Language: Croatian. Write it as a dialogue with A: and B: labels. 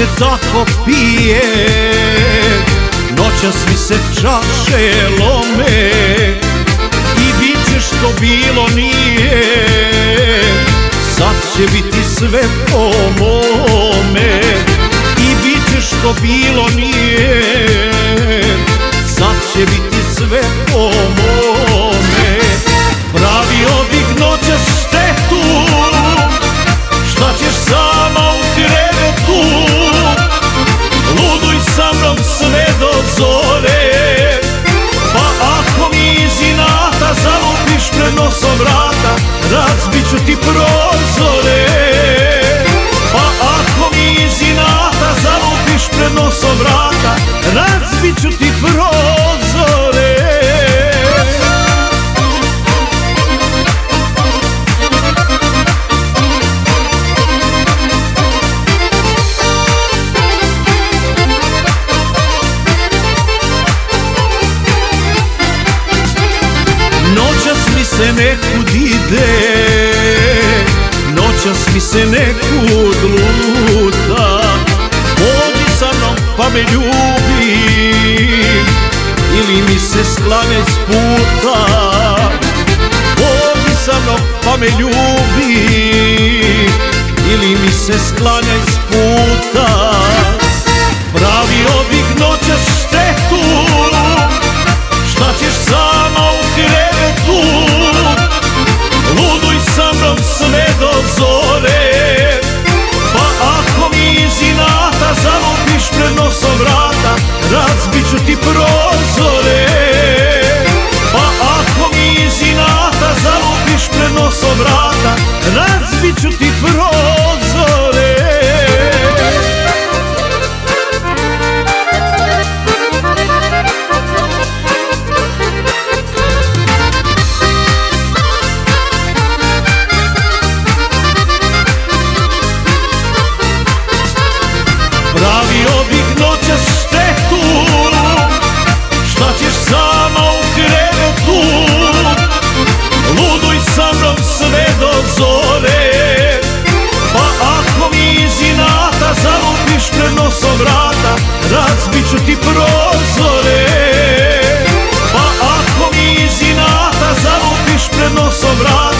A: se tako pije, noćas mi se čaše lome i bit će što bilo nije, sad će biti sve po mome. I bit će što bilo nije, sad će biti sve po mome. Pravio bih noćas štetu, šta ćeš sama u krevetu, luduj sa mnom sve do zore. Pa ako mi iz inata zalupiš pred nosom vrata, razbit ću ti prozore. Pa ako mi iz inata zalupiš pred nosom vrata, razbit ću ti prozore. Noćas mi se nekud ide, noćas mi se nekud luta, pođi sa mnom pa me ljubi, ili mi se sklane s puta. Pođi sa mnom pa me ljubi, ili mi se sklane s puta. Pravio bih noćas štetu, šta ćeš sama u krevetu, luduj sa mnom sve do zore. Pa ako mi iz inata zalupiš pred nosom vrata, razbit ću ti prozore. Pa ako mi iz inata zalupiš pred nosom vrata, razbit ću ti prozore. Pravio bih noćas štetu, šta ćeš sama u krevetu, luduj sa mnom sve do zore. Pa ako mi iz inata zalupiš pred nosom vrata, razbit ću ti prozore. Pa ako mi iz inata zalupiš pred nosom vrata,